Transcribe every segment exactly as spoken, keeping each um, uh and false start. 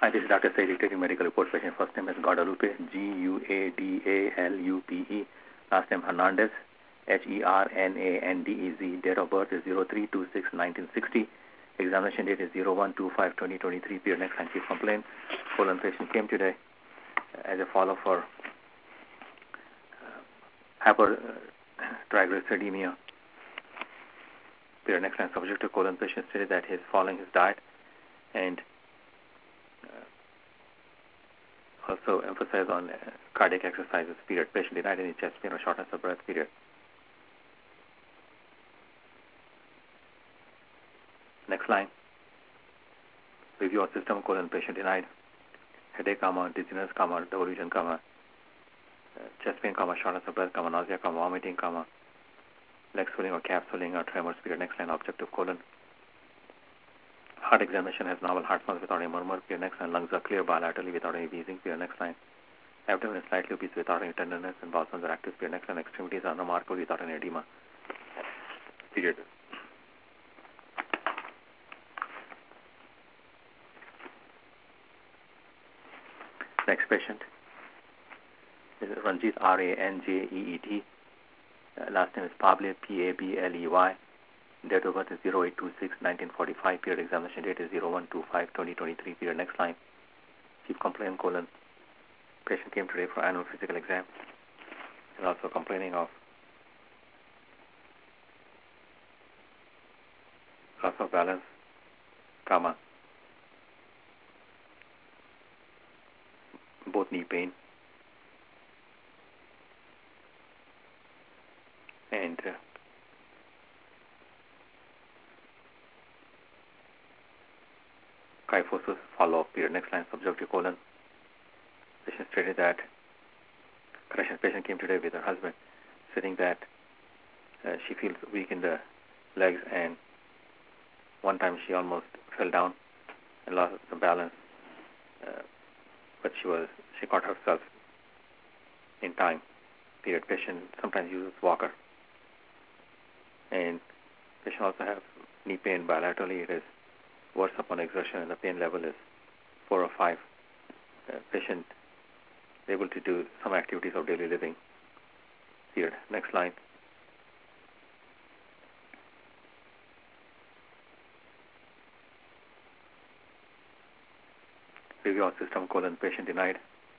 Hi, this is Doctor Saidi taking medical report. Patient first name is Guadalupe, G U A D A L U P E. Last name Hernandez, H E R N A N D E Z. Date of birth is zero three two six nineteen sixty. Examination date is zero one two five twenty twenty-three. Period next line, chief complaint. Colon patient came today as a follow-up for uh, hypertriglyceridemia. Period next line, subject to colon patient stated that he is following his diet and also emphasize on uh, cardiac exercises, period. Patient denied any chest pain or shortness of breath, period. Next line. Review of system, colon, patient denied. Headache, comma, dizziness, comma, devolution, comma, uh, chest pain, comma, shortness of breath, comma, nausea, comma, vomiting, comma, leg swelling or calf swelling or tremors, period. Next line, objective colon. Heart examination has normal heart sounds without any murmur, period. Next line, lungs are clear bilaterally without any wheezing, period. Next line, abdomen is slightly obese without any tenderness and bowel sounds are active, period. Next line, extremities are remarkable without any edema, period. Next patient is Ranjit, R A N J E E T. Uh, last name is Pable, P A B L E Y. Date of birth is zero eight two six nineteen forty-five. Period examination date is zero one two five twenty twenty-three. Period next line. Chief complaint, colon. Patient came today for annual physical exam and also complaining of loss of balance, comma, both knee pain and uh, kyphosis follow-up, period. Next line, subjective colon. Patient stated that, correction, patient came today with her husband, stating that uh, she feels weak in the legs and one time she almost fell down and lost the balance, uh, but she was she caught herself in time, period. Patient sometimes uses walker. And patient also has knee pain bilaterally. It is worse upon exertion and the pain level is four or five. Uh, patient able to do some activities of daily living, period. Next line. Review of system, colon, patient denied.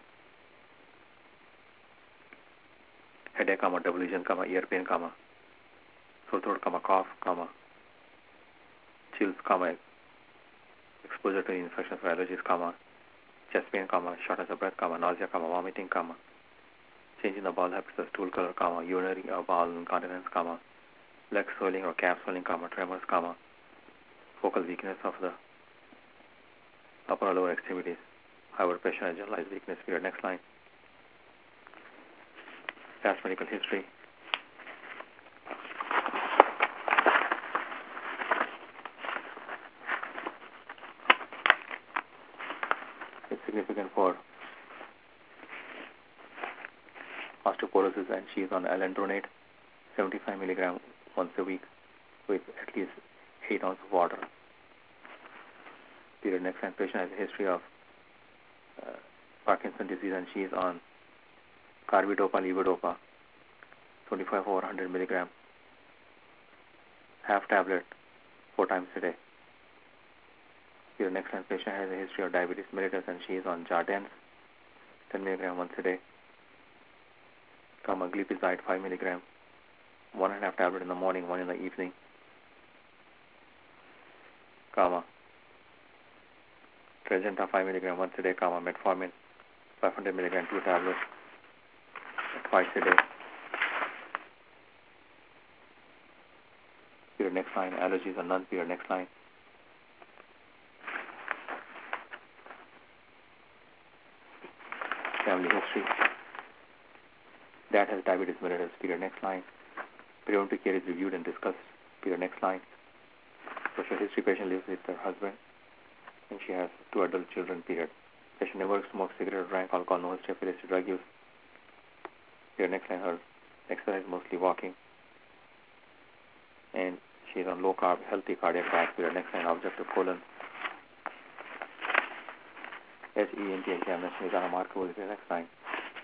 Headache, comma, double vision, comma, ear pain, comma, sore throat, comma, cough, comma, chills, comma, exposure to infections or allergies, comma, chest pain, comma, shortness of breath, comma, nausea, comma, vomiting, comma, change in the bowel habits of stool color, comma, urinary or bowel incontinence, comma, leg swelling or calf swelling, comma, tremors, comma, focal weakness of the upper or lower extremities, hypertension and generalized weakness, period. Next line. Past medical history. It's significant for osteoporosis and she is on alendronate, seventy-five milligram once a week with at least eight ounces of water. Period. Next line, patient has a history of uh, Parkinson's disease and she is on carbidopa, levodopa, twenty-five over one hundred milligram, half tablet, four times a day. Here, next line, patient has a history of diabetes mellitus and she is on Jardiance, ten milligram once a day, comma, glipizide, five milligram, one and a half tablet in the morning, one in the evening, comma, Trazenta, five milligram once a day, comma, metformin, five hundred milligram, two tablets, twice a day. Period. Next line, allergies are none, period. Next line. Family history. Dad has diabetes mellitus, period. Next line. Preventive care is reviewed and discussed, period. Next line. Social history, patient lives with her husband and she has two adult children, period. Patient never smoked cigarette or drank alcohol, no history of illicit drug use. Period. Next line, her exercise mostly walking and she is on low carb, healthy cardiac path, period. Next line, objective colon. H E N T examination without a marker will be the next line.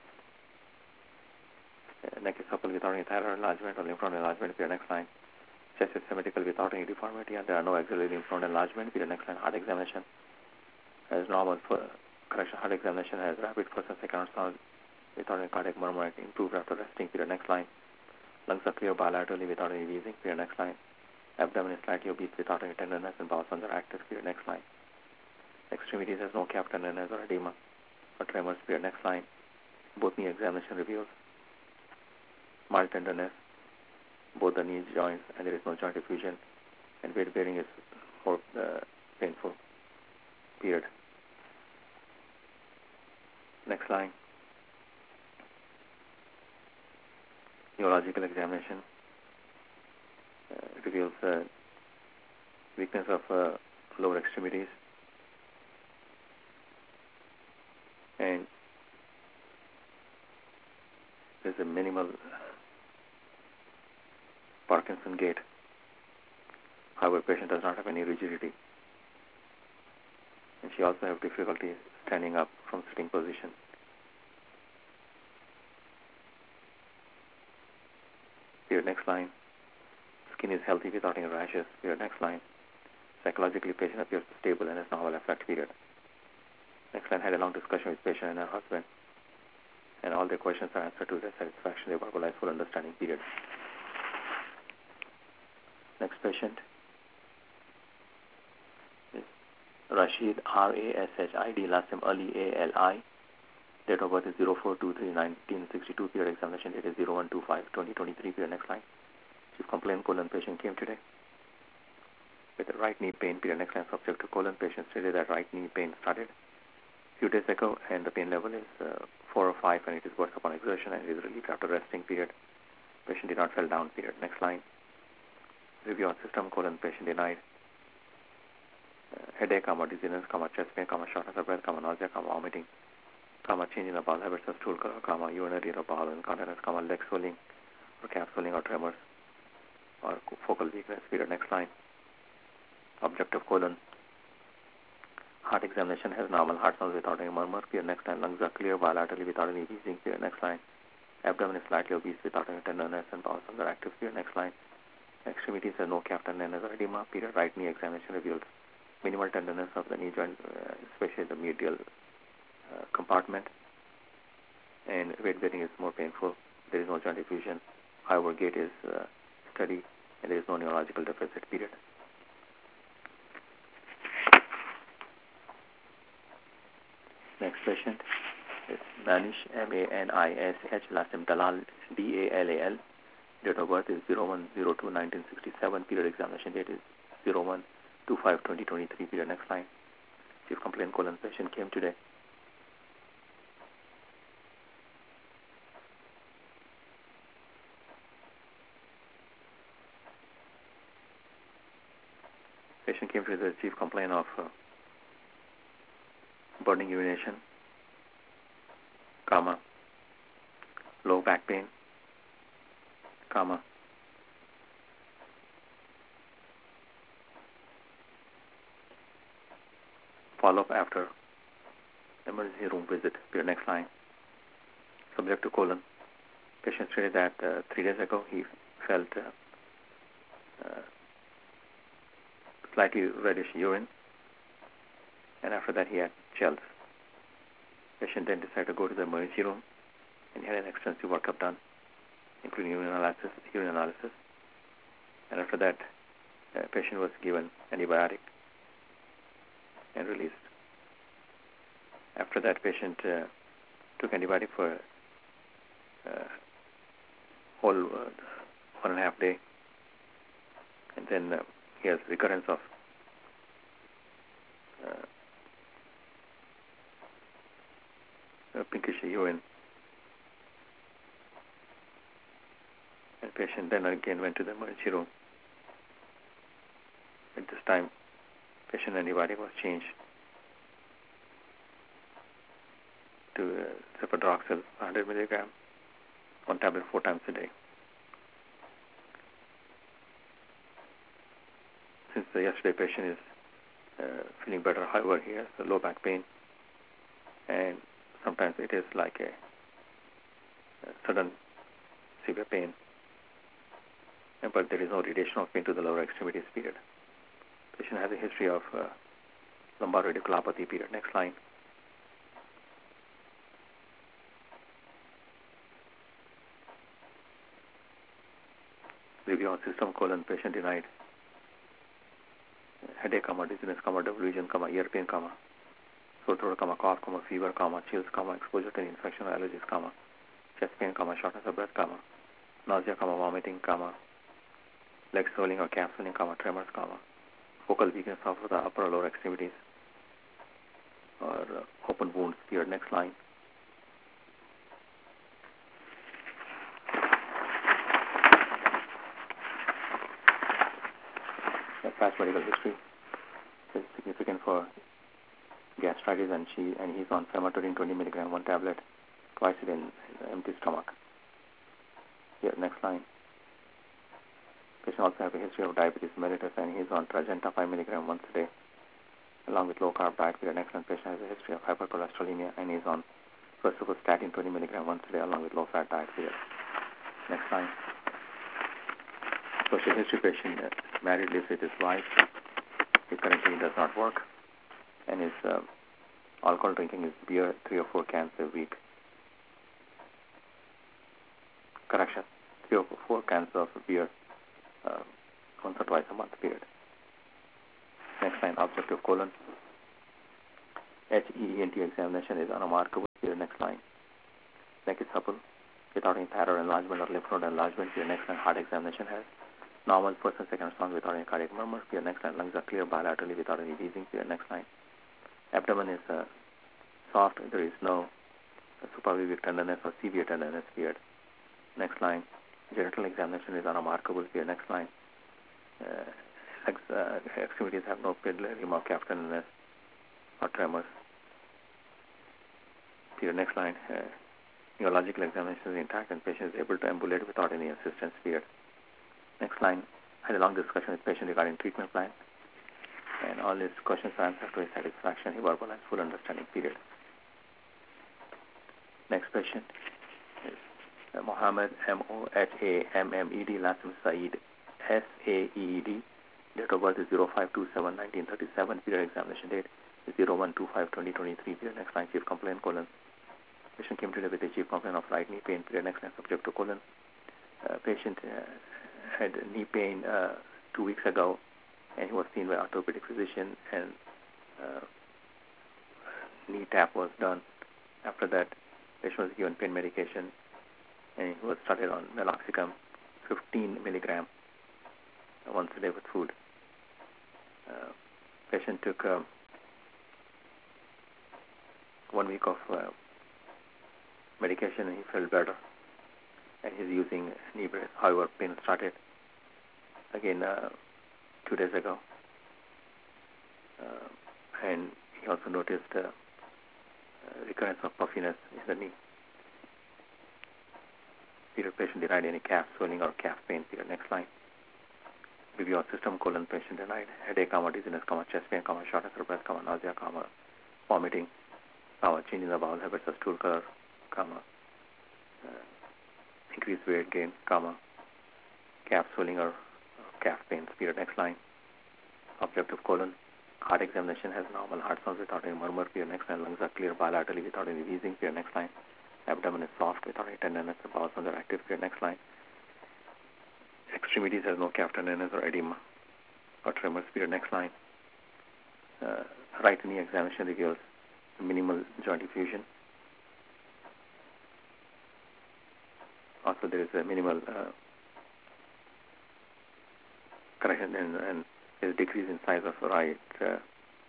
Uh, neck is supple without any thyroid enlargement or lymph node enlargement, be the next line. Chest is symmetrical without any deformity and there are no axillary lymph node enlargement, be the next line. Heart examination as normal for correction. Heart examination has rapid first and second sound without any cardiac murmur and improved after resting, be the next line. Lungs are clear bilaterally without any wheezing, be the next line. Abdomen is slightly obese without any tenderness and bowel sounds are active, be the next line. Extremities has no calf tenderness or edema or tremors, be the next line. Both knee examination reveals mild tenderness, both the knee joints, and there is no joint effusion, and weight bearing is more uh, painful, period. Next line. Neurological examination uh, reveals uh, weakness of uh, lower extremities and there's a minimal Parkinson gait. However, patient does not have any rigidity. And she also has difficulty standing up from sitting position. Here, next line. Skin is healthy without any rashes. Here, next line. Psychologically, patient appears stable and has normal affect period. Next line, had a long discussion with patient and her husband. And all their questions are answered to their satisfaction. They verbalize full understanding period. Next patient is Rashid, R A S H I D, last name Ali, A L I. Date of birth is zero four two three nineteen sixty-two, period examination date is zero one two five twenty twenty-three, period next line. Chief complaint colon patient came today with a right knee pain, period next line, subject to colon. Patient stated that right knee pain started a few days ago and the pain level is uh, four or five and it is worse upon exertion and is relieved after resting, period. Patient did not fall down, period. Next line. Review on system, colon, patient denied. Uh, headache, comma, dizziness, comma, chest pain, comma, shortness of breath, comma, nausea, comma, vomiting, comma, change in the bowel habits of stool, comma, urinary or bowel incontinence, comma, leg swelling or calf swelling or tremors or focal weakness, period. Next line. Objective colon. Heart examination has normal heart sounds without any murmur, period. Next line. Lungs are clear bilaterally without any wheezing, period. Next line. Abdomen is slightly obese without any tenderness and bowel sounds are active, period. Next line. Extremities have no calf tenderness or edema, period. Right knee examination reveals minimal tenderness of the knee joint, uh, especially the medial uh, compartment, and weight bearing is more painful. There is no joint effusion. However, gait is uh, steady, and there is no neurological deficit, period. Next patient is Manish, M A N I S H, last name Dalal, D A L A L. Date of birth is zero one zero two nineteen sixty-seven, period examination date is zero one two five twenty twenty-three, period next line. Chief complaint colon patient came today. Patient came to the chief complaint of uh, burning urination, comma, low back pain, comma, follow-up after emergency room visit, period next line. Subject to colon. Patient stated that uh, three days ago he felt uh, uh, slightly reddish urine, and after that he had chills. Patient then decided to go to the emergency room and he had an extensive workup done, including urine analysis, urine analysis. And after that, uh, patient was given antibiotic and released. After that, patient uh, took antibiotic for uh, whole uh, one and a half day, and then uh, he has recurrence of uh, uh, pinkish urine. And patient then again went to the emergency room. At this time, patient antibiotic was changed to uh, cephalexin one hundred milligram, one tablet four times a day. Since the yesterday patient is uh, feeling better, however, he has low back pain and sometimes it is like a, a sudden severe pain, but there is no radiation of pain to the lower extremities, period. Patient has a history of uh, lumbar radiculopathy, period. Next line. Review on system, colon, patient denied headache, comma, dizziness, comma, double vision, comma, ear pain, comma, sore throat, comma, cough, comma, fever, comma, chills, comma, exposure to infection or allergies, comma, chest pain, comma, shortness of breath, comma, nausea, comma, vomiting, comma, leg swelling or calf swelling, comma, tremors, comma, focal weakness of the upper or lower extremities, or uh, open wounds, period. Next line. The past medical history is significant for gastritis, and she and he's on famotidine twenty milligram, one tablet, twice a day in empty stomach. Here, next line. Patient also has a history of diabetes mellitus, and he's on Trajenta five milligram once a day, along with low carb diet. Here, next line. Patient has a history of hypercholesterolemia, and he's on rosuvastatin twenty milligram once a day, along with low fat diet. Here, next line. Social history patient, uh, married, lives with his wife. He currently does not work, and his uh, alcohol drinking is beer, three or four cans a week. Correction, three or four cans of beer uh, once or twice a month, period. Next line, objective colon. H E E N T examination is unremarkable, period. Next line. Neck is supple, without any thyroid enlargement or lymph node enlargement, period. Next line, heart examination has normal first and second response without any cardiac murmur, period. Next line, lungs are clear bilaterally without any wheezing, period. Next line. Abdomen is uh, soft, there is no suprapubic tenderness or severe tenderness, period. Next line. Genital examination is unremarkable, period. Next line. Uh, ex, uh, extremities have no pendulum or calf tenderness or tremors, period. Next line. Uh, neurological examination is intact and patient is able to ambulate without any assistance, period. Next line. I had a long discussion with patient regarding treatment plan, and all his questions are answered to his satisfaction. He verbalized full understanding, period. Next patient is uh, Mohammed, M O H A M M E D, last name Saeed, S A E E D. Date of birth is zero five two seven nineteen thirty-seven, period. Examination date is zero one two five twenty twenty-three, period. Next line, chief complaint, colon. Patient came today with a chief complaint of right knee pain, period. Next line, subject to colon. Uh, patient uh, had knee pain uh, two weeks ago, and he was seen by orthopedic physician, and uh, knee tap was done. After that, patient was given pain medication, and he was started on meloxicam fifteen milligram once a day with food. Uh, patient took uh, one week of uh, medication, and he felt better, and he's using knee brace. However, pain started again uh, two days ago, uh, and he also noticed uh, uh, recurrence of puffiness in the knee. Period. Patient denied any calf swelling or calf pain, period. Next line. Review of system, colon. Patient denied headache, comma, dizziness, comma, chest pain, comma, shortness of breath, comma, nausea, comma, vomiting, comma, change in the bowel habits of stool color, comma, uh, increased weight gain, comma, calf swelling or calf pains, period. Next line. Objective colon. Heart examination has normal heart sounds without any murmur, period. Next line. Lungs are clear bilaterally without any wheezing, period. Next line. Abdomen is soft without any tenderness. The bowel sounds are active, period. Next line. Extremities has no calf tenderness or edema or tremors, period. Next line. Uh, right knee examination reveals minimal joint effusion. Also, there is a minimal uh, correction and, and there is decrease in size of right uh, uh,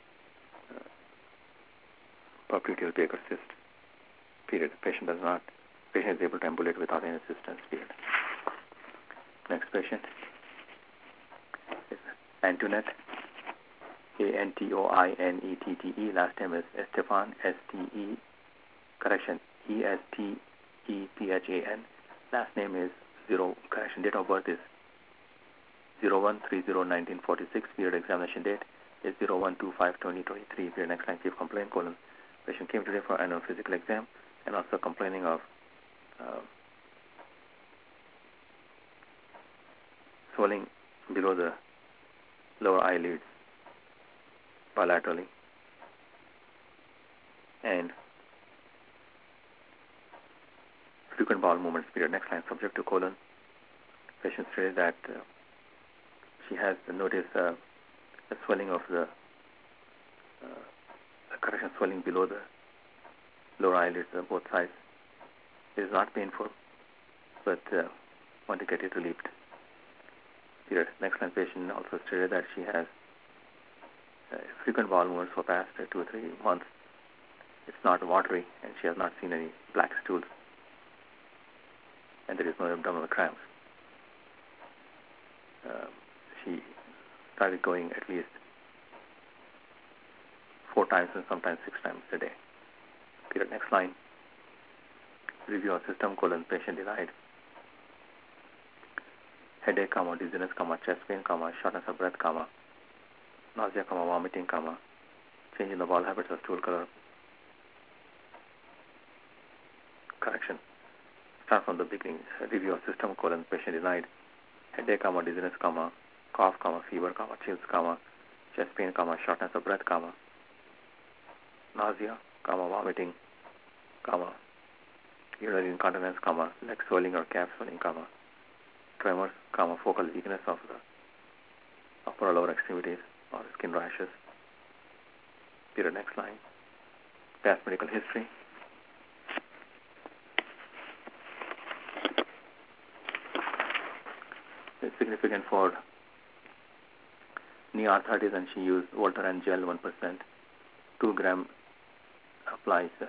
popliteal Baker cyst, period. Patient does not, patient is able to ambulate without any assistance, period. Next patient is Antoinette, A N T O I N E T T E. Last name is Estefan, S T E, correction, E S T E P H A N. Last name is zero, correction, date of birth is zero one three zero nineteen forty-six, period. Examination date is zero one two five twenty twenty-three, period. Next line, chief complaint, colon. Patient came today for annual physical exam and also complaining of uh, swelling below the lower eyelids bilaterally and frequent bowel movements. Period. Next line, subject to colon. Patient stated that uh, she has noticed uh, the swelling of the uh, correction swelling below the lower eyelids on both sides. It is not painful, but uh, want to get it relieved. Period. Next line, patient also stated that she has uh, frequent bowel movements for past uh, two or three months. It's not watery, and she has not seen any black stools, and there is no abdominal cramps. Uh, she started going at least four times and sometimes six times a day. Period. Next line. Review of system, colon, patient denied. Headache, comma, dizziness, comma, chest pain, comma, shortness of breath, comma, nausea, comma, vomiting, comma, change in the bowel habits of stool color. Correction. Start from the beginning. Review of system, colon, patient denied. Headache, comma, dizziness, comma, cough, comma, fever, comma, chills, comma, chest pain, comma, shortness of breath, comma, nausea, comma, vomiting, comma, urinary incontinence, comma, leg swelling or calf swelling, comma, tremors, comma, focal weakness of the upper or lower extremities or skin rashes. Period. Next line. Past medical history. It's significant for knee arthritis, and she used Voltaren gel one percent, two gram applies uh,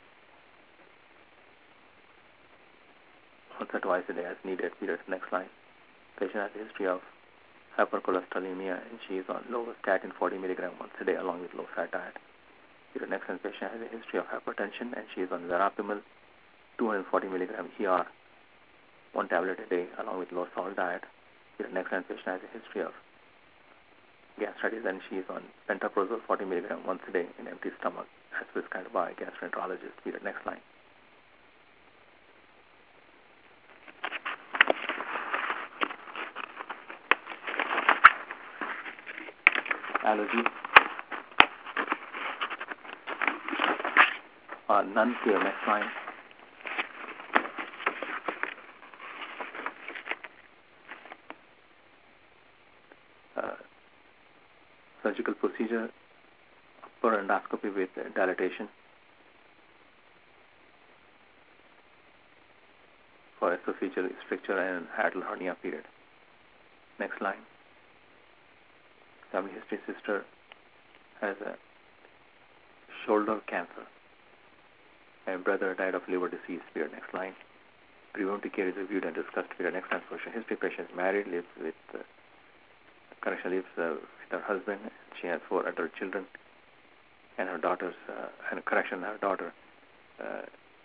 once or twice a day as needed. Period. Next line. Patient has a history of hypercholesterolemia, and she is on low statin forty milligram once a day along with low fat diet. Period. Next line. Patient has a history of hypertension, and she is on Verapamil two hundred forty milligram E R, one tablet a day along with low salt diet. Period. Next line. Patient has a history of gastritis, and she is on pantoprazole forty milligram once a day in empty stomach as prescribed by a gastroenterologist. Period. Next line. Allergy. Uh, none here. Next line. Uh, surgical procedure, upper endoscopy with uh, dilatation for esophageal stricture and hiatal hernia. Period. Next line. Family history: sister has a shoulder cancer, and brother died of liver disease. Period. Next line. Preventive care is reviewed and discussed. Period. Next line. Social history: patient is married, lives with uh, correction lives uh, with her husband. She has four adult children, and her daughters uh, and correction her daughter uh,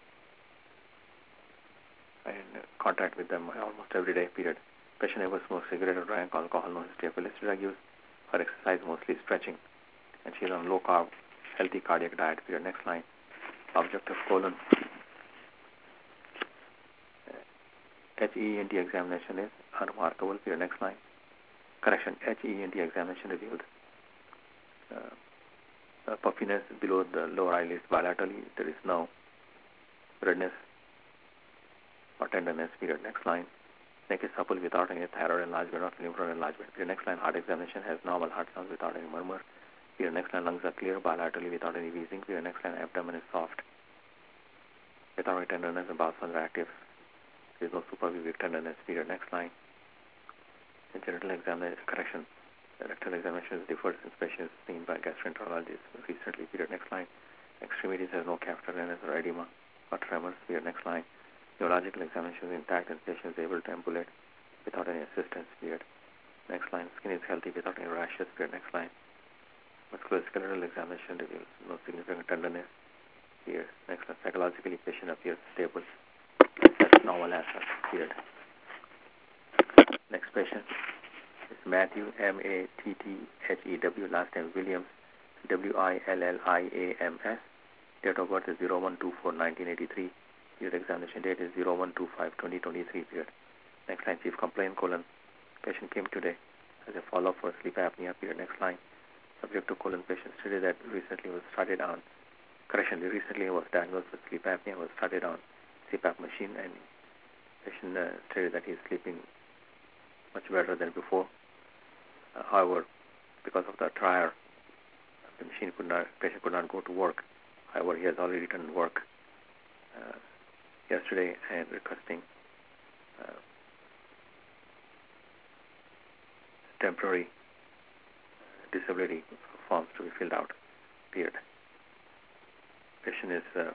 in contact with them almost every day. Period. Patient never smoked cigarette or drank alcohol. No history of illicit drug use. Her exercise mostly stretching, and she is on low carb, healthy cardiac diet. Period. Next line. Object of colon. H E N T examination is unremarkable. Period. Next line. Correction. H E N T examination revealed uh, uh, puffiness below the lower eyelids bilaterally. There is no redness or tenderness. Period. Next line. Neck is supple without any thyroid enlargement or lymph node enlargement. Period. Next line. Heart examination has normal heart sounds without any murmur. Period. Next line. Lungs are clear bilaterally without any wheezing. Period. Next line. Abdomen is soft without any tenderness, and bowel sounds are active. There is no suprapubic tenderness. Period. Next line. The genital examination correction. The rectal examination is differs in patients seen by gastroenterologists recently. Period. Next line. Extremities has no capital or edema or tremors. Period. Next line. Neurological examination is intact and patient is able to ambulate without any assistance. Period. Next line. Skin is healthy without any rashes. Period. Next line. Musculoskeletal examination reveals no significant tenderness. Period. Next line. Psychologically, patient appears stable. That's normal as such. Period. Next patient is Matthew, M A T T H E W, last name Williams, W I L L I A M S, Date of birth is zero one two four nineteen eighty-three. Period examination date is zero one two five twenty twenty-three. Period. Next line, chief complaint, colon. Patient came today as a follow-up for sleep apnea. Period. Next line, subject to colon. Patient stated that recently was started on, correction, recently was diagnosed with sleep apnea, was started on C PAP machine, and patient uh, stated that he is sleeping much better than before. Uh, however, because of the trial, the machine could not, patient could not go to work. However, he has already returned to work uh, yesterday and requesting uh, temporary disability forms to be filled out. Period. Patient is uh,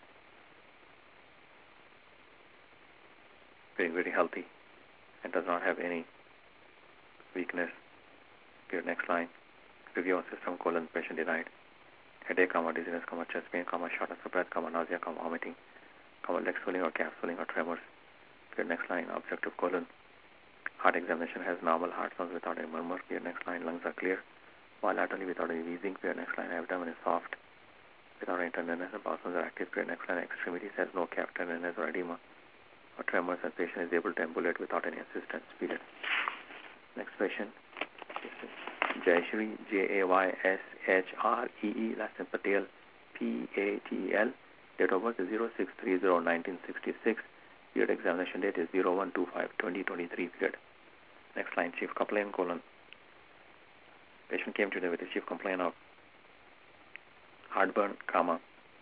very, very healthy and does not have any weakness. Period. Next line. Review on system, colon, patient denied. Headache, comma, dizziness, comma, chest pain, comma, shortness of breath, comma, nausea, comma, vomiting, comma, leg swelling or calf swelling or tremors. Period. Next line. Objective, colon. Heart examination has normal heart sounds without any murmur. Period. Next line. Lungs are clear bilaterally without any wheezing. Period. Next line. Abdomen is soft without any tenderness, and bowel sounds are active. Period. Next line. Extremities has no calf tenderness or edema or tremors, and patient is able to ambulate without any assistance. Period. Next patient. Jayashree, J A Y S H R E E, last name Patel, P A T E L. Date of birth is zero six three zero nineteen sixty-six. Period. Examination date is zero one two five twenty twenty-three. Period. Next line, chief complaint, colon. Patient came today with a chief complaint of heartburn, comma,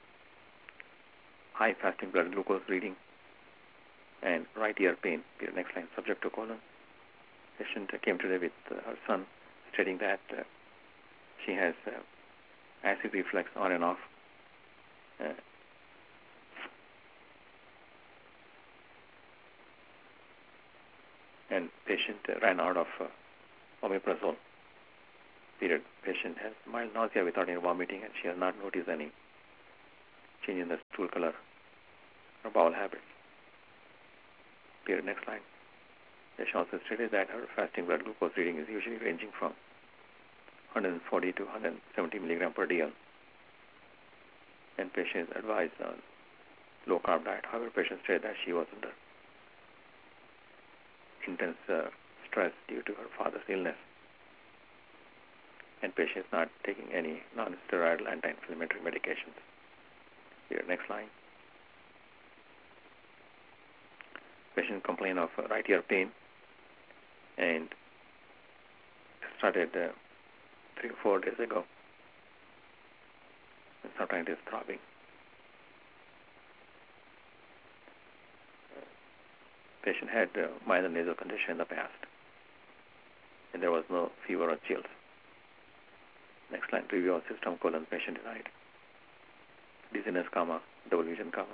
high fasting blood glucose reading, and right ear pain. Period. Next line, subject to colon. Patient came today with uh, her son, stating that uh, she has uh, acid reflux on and off. Uh, and patient uh, ran out of uh, omeprazole. Period. Patient has mild nausea without any vomiting, and she has not noticed any change in the stool color or bowel habits. Period. Next line. Patient also stated that her fasting blood glucose reading is usually ranging from one hundred forty to one hundred seventy milligram per D L. And patient is advised on low carb diet. However, patient stated that she was under intense uh, stress due to her father's illness. And patient is not taking any non-steroidal anti-inflammatory medications. Here, next line. Patient complained of uh, right ear pain and started uh, three or four days ago. And sometimes it is throbbing. Patient had uh, minor nasal congestion in the past, and there was no fever or chills. Next line, review of system, colon, patient denied. Dizziness, comma, double vision, comma,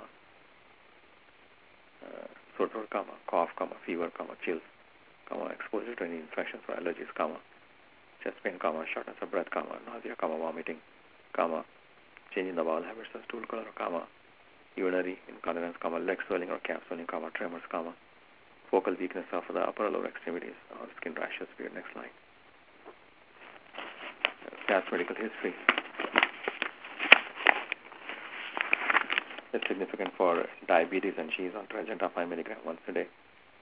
uh, sore throat, comma, cough, comma, fever, comma, chills, comma, exposure to any infections or allergies, comma, chest pain, comma, shortness of breath, comma, nausea, comma, vomiting, comma, change in the bowel habits or stool color, comma, urinary incontinence, comma, leg swelling or calf swelling, comma, tremors, comma, focal weakness of the upper or lower extremities or skin rashes. Period. Next line. Past medical history. It's significant for diabetes, and she is on Trazenta five milligram once a day.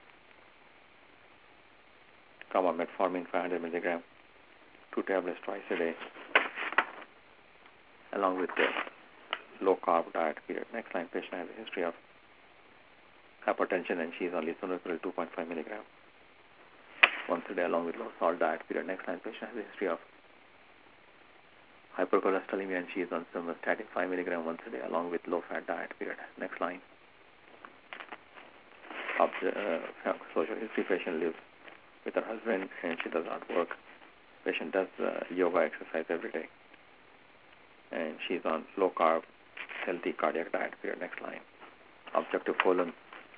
Comma, metformin five hundred milligram, two tablets twice a day, along with the low carb diet. Period. Next line, patient has a history of hypertension, and she is on lisinopril two point five milligram once a day, along with low salt diet. Period. Next line, patient has a history of hypercholesterolemia, and she is on simvastatin five milligram once a day, along with low fat diet. Period. Next line. Of the, uh, social history, patient lives with her husband, and she does not work. Patient does uh, yoga exercise every day, and she is on low carb, healthy cardiac diet. Period. Next line. Objective, colon.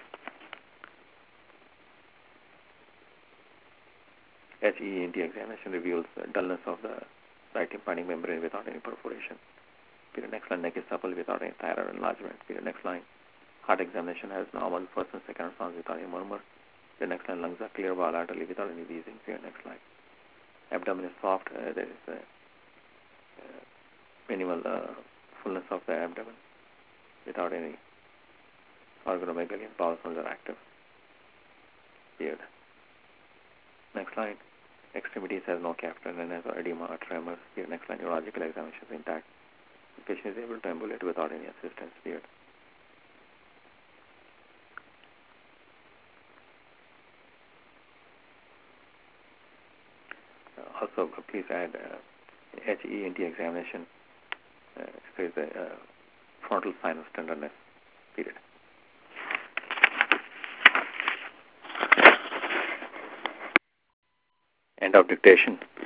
H E E N T examination reveals uh, dullness of the right tympanic membrane without any perforation. Period. Next line, neck is supple without any thyroid enlargement. Period. Next line, heart examination has normal first and second sounds without any murmur. The next line, lungs are clear bilaterally without any wheezing. Period. Next line, abdomen is soft. Uh, there is a uh, minimal uh, fullness of the abdomen without any organomegaly and bowel sounds are active. Weird. Next line. Extremities has no capitularian or edema or tremors. Here, next line. Neurological examination is intact. The patient is able to ambulate without any assistance. Weird. Uh, also, uh, please add uh, H E N T examination. Uh, there is a uh, frontal sinus tenderness. Period. End of dictation.